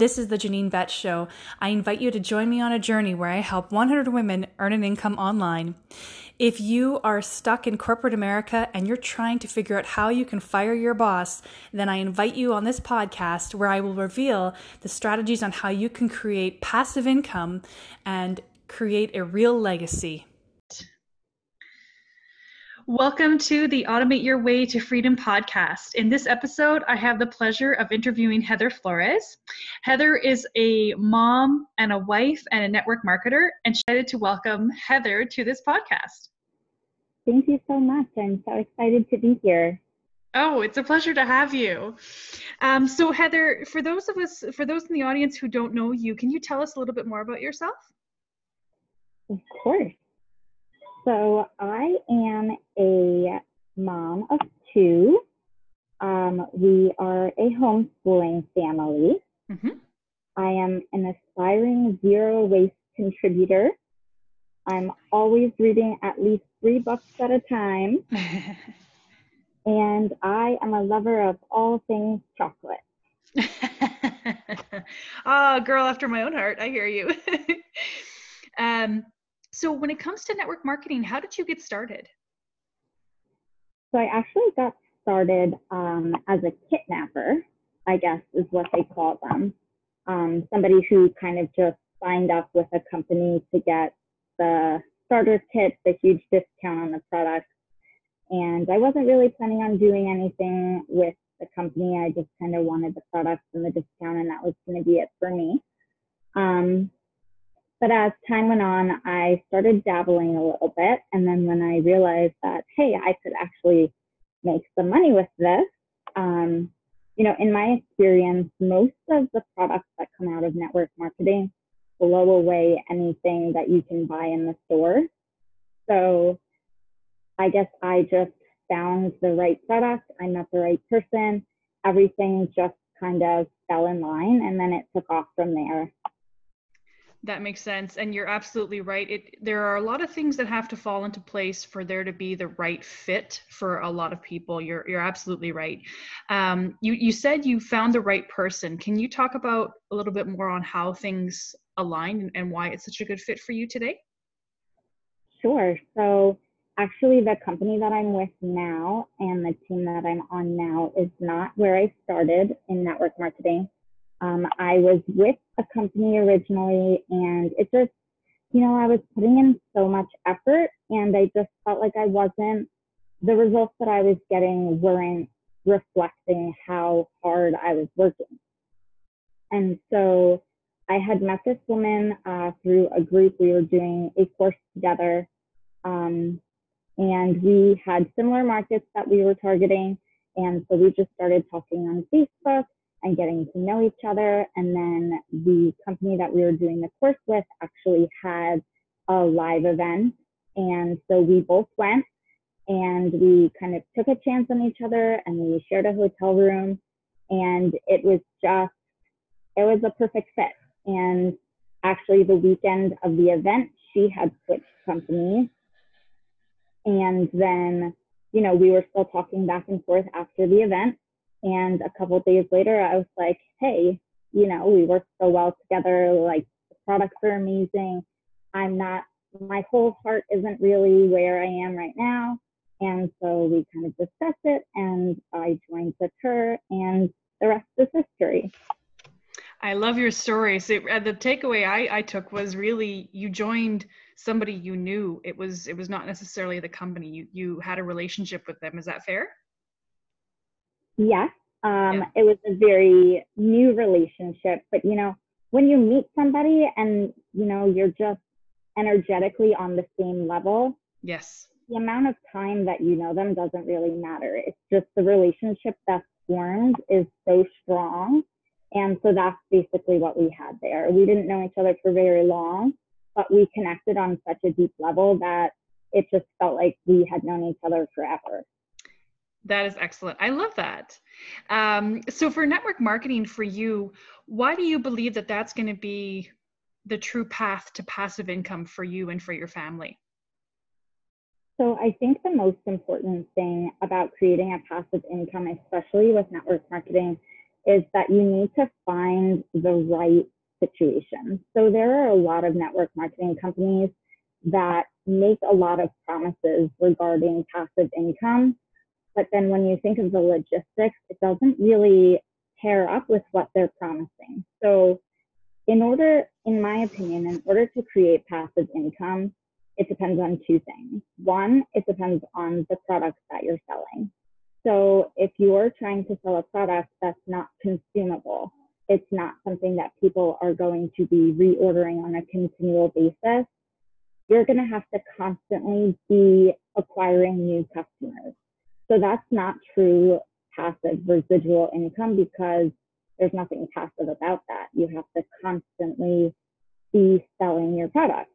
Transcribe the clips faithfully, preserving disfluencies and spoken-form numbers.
This is the Janine Betts Show. I invite you to join me on a journey where I help one hundred women earn an income online. If you are stuck in corporate America and you're trying to figure out how you can fire your boss, then I invite you on this podcast where I will reveal the strategies on how you can create passive income and create a real legacy. Welcome to the Automate Your Way to Freedom podcast. In this episode, I have the pleasure of interviewing Heather Flores. Heather is a mom and a wife and a network marketer, and she's excited to welcome Heather to this podcast. Thank you so much. I'm so excited to be here. Oh, it's a pleasure to have you. Um, so Heather, for those of us, for those in the audience who don't know you, can you tell us a little bit more about yourself? Of course. So I am a mom of two. Um, we are a homeschooling family. Mm-hmm. I am an aspiring zero waste contributor. I'm always reading at least three books at a time. And I am a lover of all things chocolate. Ah, oh, girl after my own heart. I hear you. um, So when it comes to network marketing, how did you get started? So I actually got started um, as a kitnapper, I guess is what they call them. Um, somebody who kind of just signed up with a company to get the starter kit, the huge discount on the product. And I wasn't really planning on doing anything with the company. I just kind of wanted the product and the discount, and that was going to be it for me. Um, But as time went on, I started dabbling a little bit. And then when I realized that, hey, I could actually make some money with this, um, you know, in my experience, most of the products that come out of network marketing blow away anything that you can buy in the store. So I guess I just found the right product. I met the right person. Everything just kind of fell in line, and then it took off from there. That makes sense. And you're absolutely right. It, there are a lot of things that have to fall into place for there to be the right fit for a lot of people. You're, you're absolutely right. Um, you, you said you found the right person. Can you talk about a little bit more on how things align and, and why it's such a good fit for you today? Sure. So actually the company that I'm with now and the team that I'm on now is not where I started in network marketing. Um, I was with a company originally, and it just, you know, I was putting in so much effort, and I just felt like I wasn't, the results that I was getting weren't reflecting how hard I was working. And so I had met this woman uh, through a group. We were doing a course together, um, and we had similar markets that we were targeting. And so we just started talking on Facebook and getting to know each other. And then the company that we were doing the course with actually had a live event. And so we both went, and we kind of took a chance on each other, and we shared a hotel room, and it was just, it was a perfect fit. And actually the weekend of the event, she had switched companies. And then, you know, we were still talking back and forth after the event. And a couple of days later, I was like, hey, you know, we work so well together. Like, the products are amazing. I'm not, my whole heart isn't really where I am right now. And so we kind of discussed it, and I joined with her, and the rest is history. I love your story. So uh, the takeaway I, I took was really you joined somebody you knew. It was it was not necessarily the company. You you had a relationship with them. Is that fair? Yes, um, yeah. It was a very new relationship, but you know, when you meet somebody and you know you're just energetically on the same level, yes, the amount of time that you know them doesn't really matter. It's just the relationship that's formed is so strong, and so that's basically what we had there. We didn't know each other for very long, but we connected on such a deep level that it just felt like we had known each other forever. That is excellent. I love that. Um, so for network marketing for you, why do you believe that that's going to be the true path to passive income for you and for your family? So I think the most important thing about creating a passive income, especially with network marketing, is that you need to find the right situation. So there are a lot of network marketing companies that make a lot of promises regarding passive income, but then when you think of the logistics, it doesn't really pair up with what they're promising. So in order, in my opinion, in order to create passive income, it depends on two things. One, it depends on the products that you're selling. So if you're trying to sell a product that's not consumable, it's not something that people are going to be reordering on a continual basis, you're going to have to constantly be acquiring new customers. So that's not true passive residual income, because there's nothing passive about that. You have to constantly be selling your product.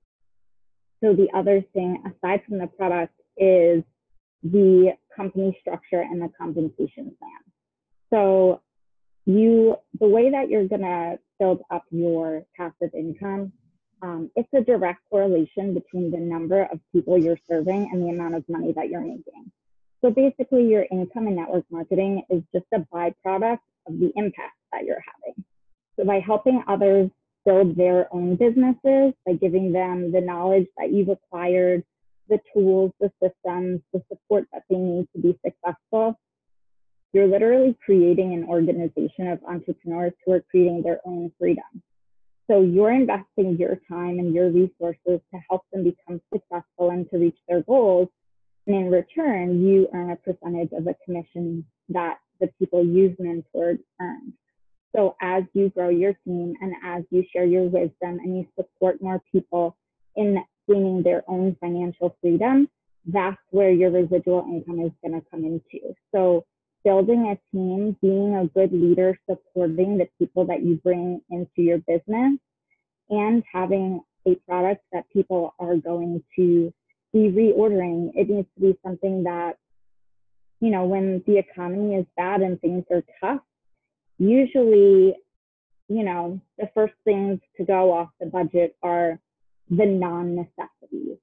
So the other thing, aside from the product, is the company structure and the compensation plan. So you, the way that you're gonna build up your passive income, um, it's a direct correlation between the number of people you're serving and the amount of money that you're making. So basically your income in network marketing is just a byproduct of the impact that you're having. So by helping others build their own businesses, by giving them the knowledge that you've acquired, the tools, the systems, the support that they need to be successful, you're literally creating an organization of entrepreneurs who are creating their own freedom. So you're investing your time and your resources to help them become successful and to reach their goals. And in return, you earn a percentage of the commission that the people you've mentored earn. So as you grow your team and as you share your wisdom and you support more people in gaining their own financial freedom, that's where your residual income is going to come into. So building a team, being a good leader, supporting the people that you bring into your business, and having a product that people are going to be reordering. It needs to be something that, you know, when the economy is bad and things are tough, usually, you know, the first things to go off the budget are the non-necessities.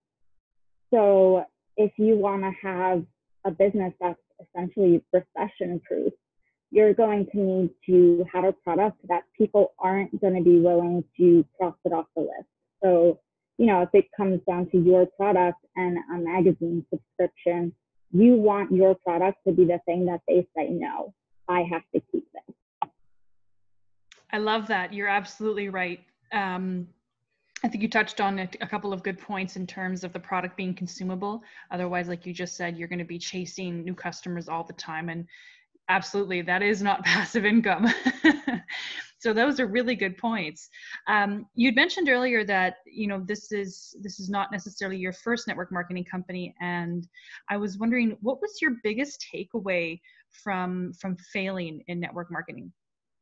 So if you want to have a business that's essentially recession-proof, you're going to need to have a product that people aren't going to be willing to cross it off the list. So, you know, if it comes down to your product and a magazine subscription, you want your product to be the thing that they say, no, I have to keep this. I love that. You're absolutely right. Um, I think you touched on a, a couple of good points in terms of the product being consumable. Otherwise, like you just said, you're going to be chasing new customers all the time. And absolutely, that is not passive income. So those are really good points. Um, you'd mentioned earlier that, you know, this is this is not necessarily your first network marketing company, and I was wondering, what was your biggest takeaway from from failing in network marketing?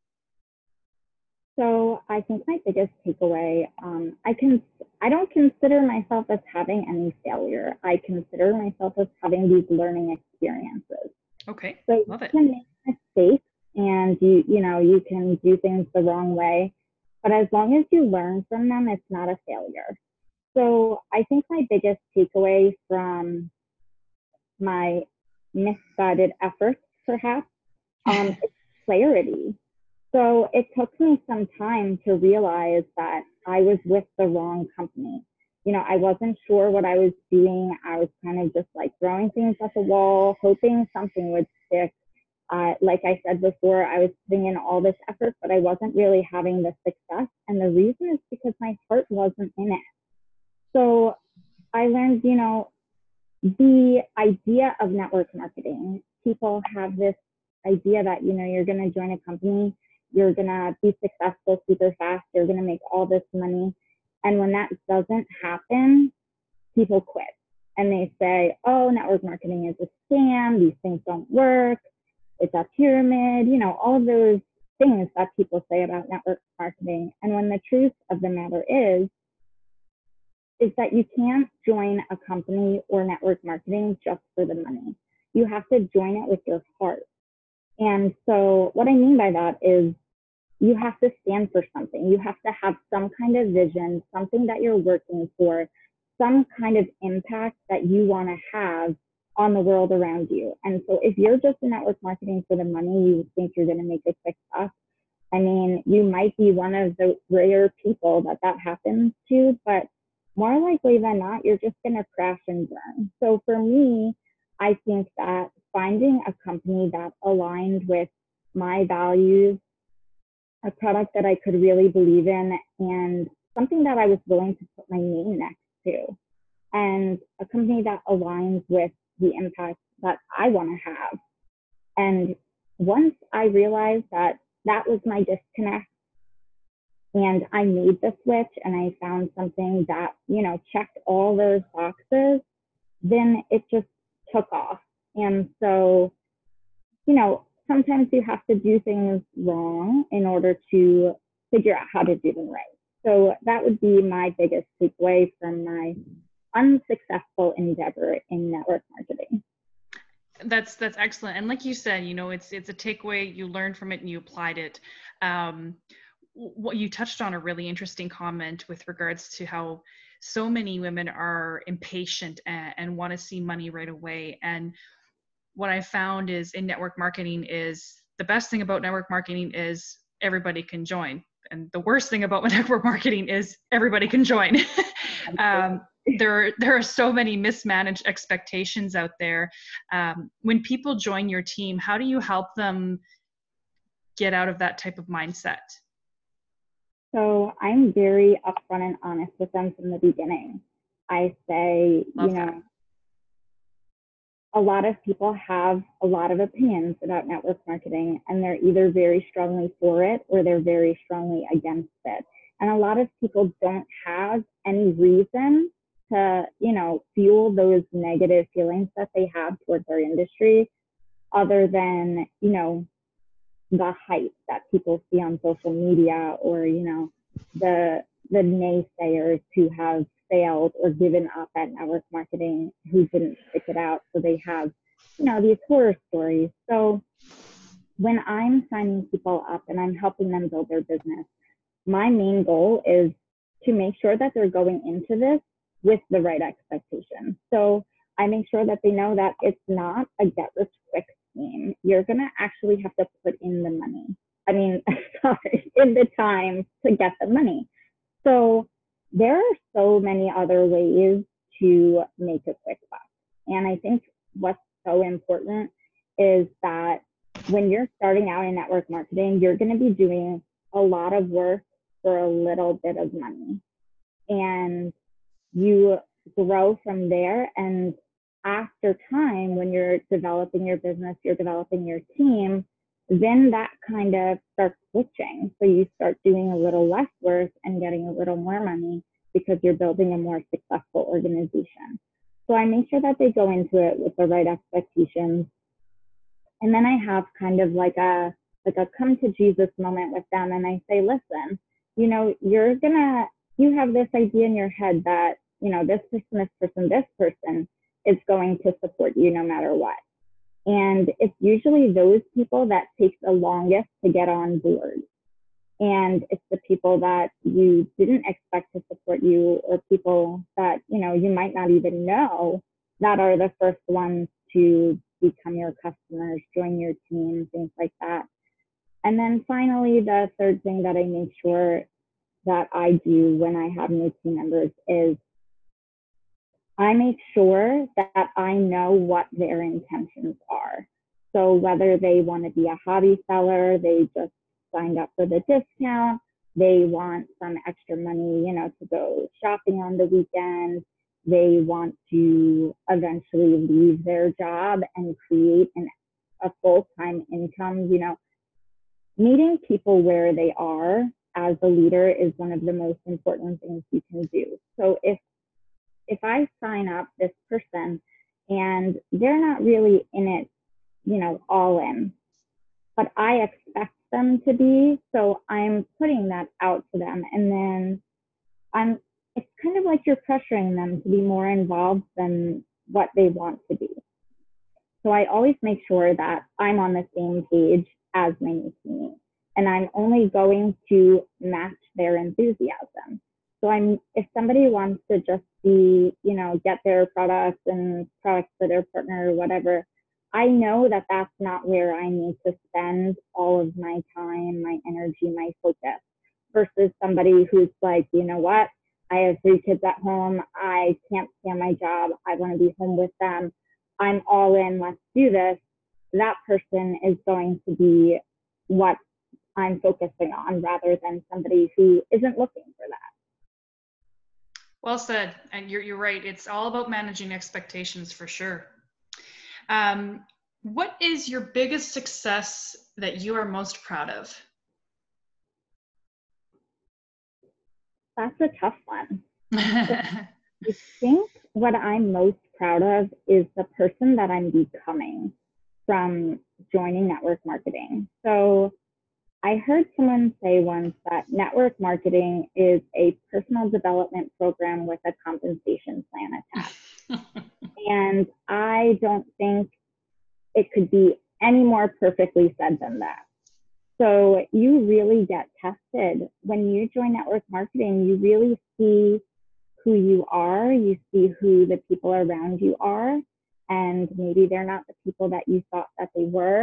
So I think my biggest takeaway, um, I can I don't consider myself as having any failure. I consider myself as having these learning experiences. Okay, so love it. You can make mistakes and you you know you can do things the wrong way, but as long as you learn from them, it's not a failure. So I think my biggest takeaway from my misguided efforts, perhaps, um, is clarity. So it took me some time to realize that I was with the wrong company. You know, I wasn't sure what I was doing. I was kind of just like throwing things at the wall, hoping something would stick. Uh, like I said before, I was putting in all this effort, but I wasn't really having the success. And the reason is because my heart wasn't in it. So I learned, you know, the idea of network marketing. People have this idea that, you know, you're going to join a company, you're going to be successful super fast, you're going to make all this money. And when that doesn't happen, people quit. And they say, oh, network marketing is a scam, these things don't work, it's a pyramid, you know, all of those things that people say about network marketing. And when the truth of the matter is, is that you can't join a company or network marketing just for the money. You have to join it with your heart. And so what I mean by that is you have to stand for something. You have to have some kind of vision, something that you're working for, some kind of impact that you want to have on the world around you. And so if you're just in network marketing for the money, you think you're going to make a quick buck. I mean, you might be one of the rare people that that happens to, but more likely than not, you're just going to crash and burn. So for me, I think that finding a company that aligned with my values, a product that I could really believe in, and something that I was willing to put my name next to, and a company that aligns with the impact that I want to have. And once I realized that that was my disconnect, and I made the switch and I found something that, you know, checked all those boxes, then it just took off. And so, you know, sometimes you have to do things wrong in order to figure out how to do them right. So that would be my biggest takeaway from my unsuccessful endeavor in network marketing. That's that's excellent. And like you said, you know, it's it's a takeaway. You learned from it and you applied it. Um, what you touched on a really interesting comment with regards to how so many women are impatient and, and want to see money right away. And what I found is in network marketing is the best thing about network marketing is everybody can join. And the worst thing about network marketing is everybody can join. um, there, there are so many mismanaged expectations out there. Um, when people join your team, how do you help them get out of that type of mindset? So I'm very upfront and honest with them from the beginning. I say, Love you know, that. A lot of people have a lot of opinions about network marketing, and they're either very strongly for it or they're very strongly against it. And a lot of people don't have any reason to, you know, fuel those negative feelings that they have towards our industry other than, you know, the hype that people see on social media, or, you know, the the naysayers who have failed or given up at network marketing, who didn't stick it out. So they have, you know, these horror stories. So when I'm signing people up and I'm helping them build their business, my main goal is to make sure that they're going into this with the right expectations. So I make sure that they know that it's not a get rich quick scheme. You're going to actually have to put in the money. I mean, sorry, in the time to get the money. So there are so many other ways to make a quick buck. And I think what's so important is that when you're starting out in network marketing, you're going to be doing a lot of work for a little bit of money. And you grow from there. And after time, when you're developing your business, you're developing your team, then that kind of starts switching. So you start doing a little less work and getting a little more money because you're building a more successful organization. So I make sure that they go into it with the right expectations. And then I have kind of like a like a come to Jesus moment with them. And I say, listen, you know, you're gonna, you have this idea in your head that, you know, this person, this person, this person is going to support you no matter what. And it's usually those people that take the longest to get on board. And it's the people that you didn't expect to support you, or people that, you know, you might not even know, that are the first ones to become your customers, join your team, things like that. And then finally, the third thing that I make sure that I do when I have new team members is I make sure that I know what their intentions are. So whether they want to be a hobby seller, they just signed up for the discount, they want some extra money, you know, to go shopping on the weekend, they want to eventually leave their job and create an, a full-time income. You know, meeting people where they are as a leader is one of the most important things you can do. So if if I sign up this person and they're not really in it, you know, all in, but I expect them to be, so I'm putting that out to them. And then I'm, it's kind of like you're pressuring them to be more involved than what they want to be. So I always make sure that I'm on the same page as my new team, and I'm only going to match their enthusiasm. So I'm, if somebody wants to just be, you know, get their products and products for their partner or whatever, I know that that's not where I need to spend all of my time, my energy, my focus, versus somebody who's like, you know what, I have three kids at home. I can't stand my job. I want to be home with them. I'm all in. Let's do this. That person is going to be what I'm focusing on rather than somebody who isn't looking for that. Well said. And you're, you're right. It's all about managing expectations for sure. Um, what is your biggest success that you are most proud of? That's a tough one. I think what I'm most proud of is the person that I'm becoming from joining network marketing. So I heard someone say once that network marketing is a personal development program with a compensation plan attached. And I don't think it could be any more perfectly said than that. So you really get tested. When you join network marketing, you really see who you are, you see who the people around you are, and maybe they're not the people that you thought that they were.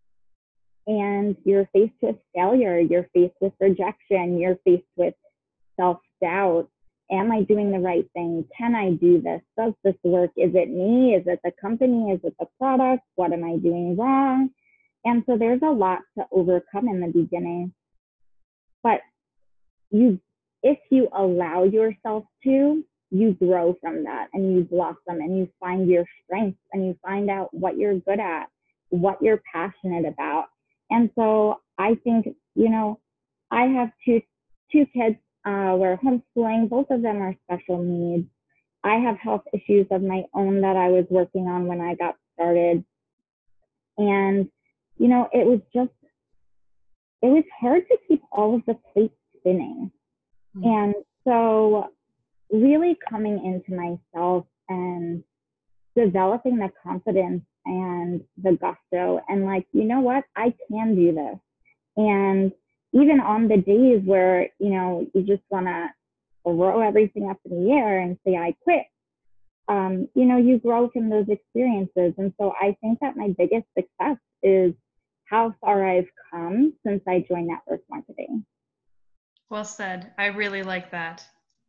And you're faced with failure, you're faced with rejection, you're faced with self-doubt. Am I doing the right thing? Can I do this? Does this work? Is it me? Is it the company? Is it the product? What am I doing wrong? And so there's a lot to overcome in the beginning. But you, if you allow yourself to, you grow from that and you blossom and you find your strengths and you find out what you're good at, what you're passionate about. And so I think, you know, I have two two kids. Uh, we're homeschooling. Both of them are special needs. I have health issues of my own that I was working on when I got started. And, you know, it was just, it was hard to keep all of the plates spinning. Mm-hmm. And so really coming into myself and developing the confidence and the gusto and like, you know what, I can do this. And even on the days where, you know, you just want to throw everything up in the air and say, I quit, um, you know, you grow from those experiences. And so I think that my biggest success is how far I've come since I joined network marketing. Well said. I really like that.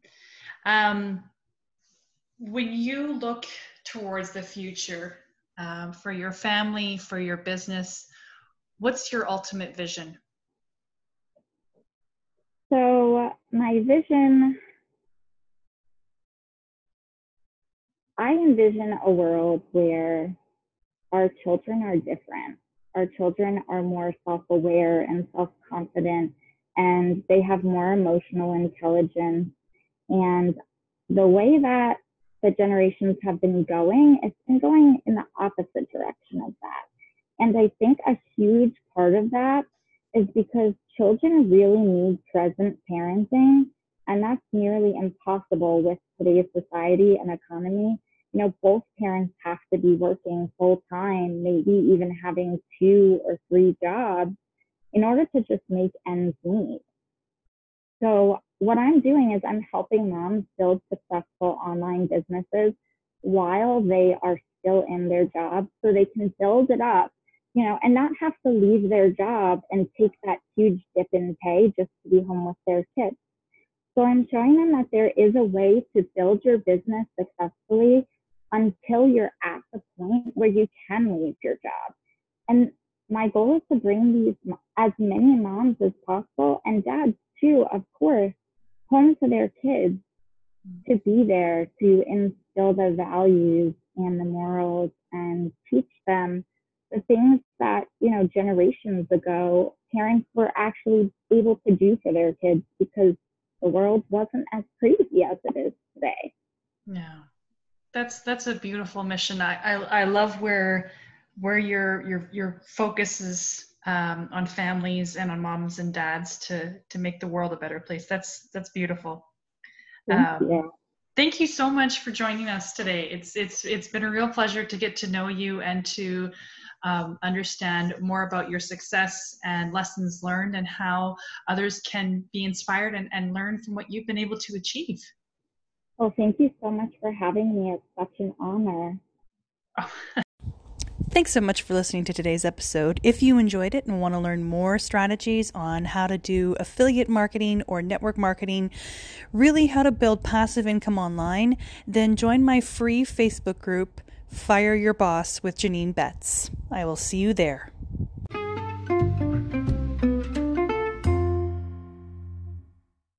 Um, when you look towards the future, um, for your family, for your business, what's your ultimate vision? So my vision, I envision a world where our children are different. Our children are more self-aware and self-confident, and they have more emotional intelligence. And the way that the generations have been going, it's been going in the opposite direction of that. And I think a huge part of that is because children really need present parenting, and that's nearly impossible with today's society and economy. You know, both parents have to be working full time, maybe even having two or three jobs in order to just make ends meet. So what I'm doing is I'm helping moms build successful online businesses while they are still in their jobs so they can build it up, you know, and not have to leave their job and take that huge dip in pay just to be home with their kids. So I'm showing them that there is a way to build your business successfully until you're at the point where you can leave your job. And my goal is to bring these as many moms as possible, and dads too, of course, home to their kids, to be there to instill the values and the morals and teach them the things that, you know, generations ago parents were actually able to do for their kids because the world wasn't as crazy as it is today. Yeah, that's that's a beautiful mission. I I, I love where where your your your focus is um, on families and on moms and dads to to make the world a better place. That's that's beautiful. Thank um, you. Thank you so much for joining us today. It's it's it's been a real pleasure to get to know you and to um, understand more about your success and lessons learned and how others can be inspired and, and learn from what you've been able to achieve. Well, thank you so much for having me. It's such an honor. Thanks so much for listening to today's episode. If you enjoyed it and want to learn more strategies on how to do affiliate marketing or network marketing, really how to build passive income online, then join my free Facebook group, Fire Your Boss with Janine Betts. I will see you there.